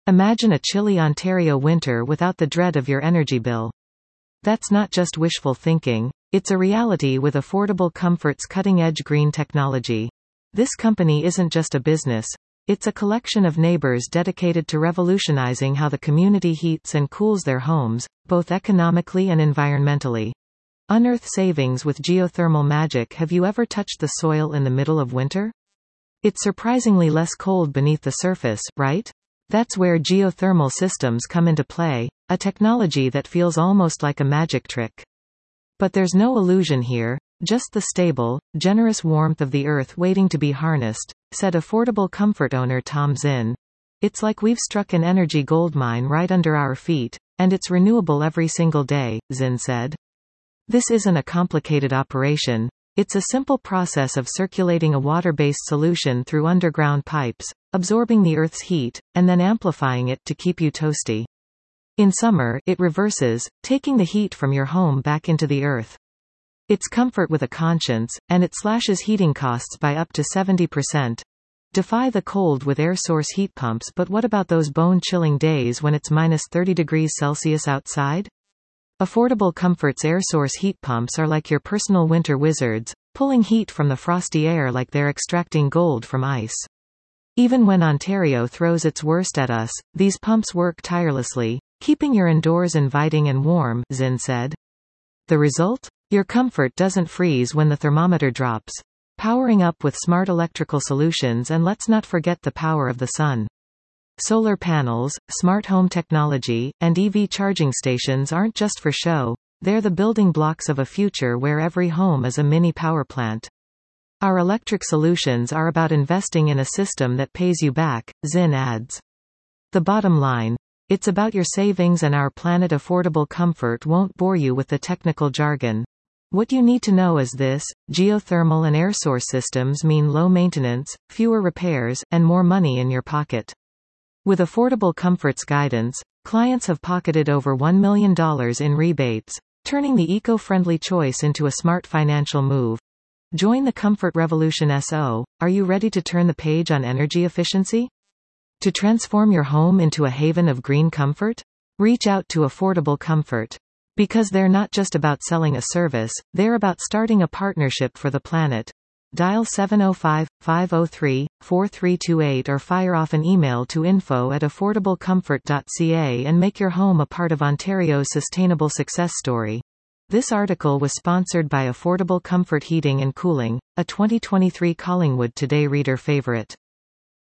Imagine a chilly Ontario winter without the dread of your energy bill. That's not just wishful thinking, it's a reality with Affordable Comfort's cutting-edge green technology. This company isn't just a business. It's a collection of neighbors dedicated to revolutionizing how the community heats and cools their homes, both economically and environmentally. Unearth savings with geothermal magic. Have you ever touched the soil in the middle of winter? It's surprisingly less cold beneath the surface, right? That's where geothermal systems come into play, a technology that feels almost like a magic trick. But there's no illusion here, just the stable, generous warmth of the earth waiting to be harnessed, said Affordable Comfort owner Tom Zinn. It's like we've struck an energy goldmine right under our feet, and it's renewable every single day, Zinn said. This isn't a complicated operation. It's a simple process of circulating a water-based solution through underground pipes, absorbing the Earth's heat, and then amplifying it to keep you toasty. In summer, it reverses, taking the heat from your home back into the Earth. It's comfort with a conscience, and it slashes heating costs by up to 70%. Defy the cold with air source heat pumps. But what about those bone-chilling days when it's minus 30 degrees Celsius outside? Affordable Comfort's air source heat pumps are like your personal winter wizards, pulling heat from the frosty air like they're extracting gold from ice. Even when Ontario throws its worst at us, these pumps work tirelessly, keeping your indoors inviting and warm, Zinn said. The result? Your comfort doesn't freeze when the thermometer drops. Powering up with smart electrical solutions. And let's not forget the power of the sun. Solar panels, smart home technology, and EV charging stations aren't just for show, they're the building blocks of a future where every home is a mini power plant. Our electric solutions are about investing in a system that pays you back, Zinn adds. The bottom line? It's about your savings and our planet. Affordable Comfort won't bore you with the technical jargon. What you need to know is this: geothermal and air source systems mean low maintenance, fewer repairs, and more money in your pocket. With Affordable Comfort's guidance, clients have pocketed over $1 million in rebates, turning the eco-friendly choice into a smart financial move. Join the comfort revolution. Are you ready to turn the page on energy efficiency? To transform your home into a haven of green comfort? Reach out to Affordable Comfort. Because they're not just about selling a service, they're about starting a partnership for the planet. Dial 705-503-4328 or fire off an email to info@affordablecomfort.ca and make your home a part of Ontario's sustainable success story. This article was sponsored by Affordable Comfort Heating and Cooling, a 2023 Collingwood Today reader favorite.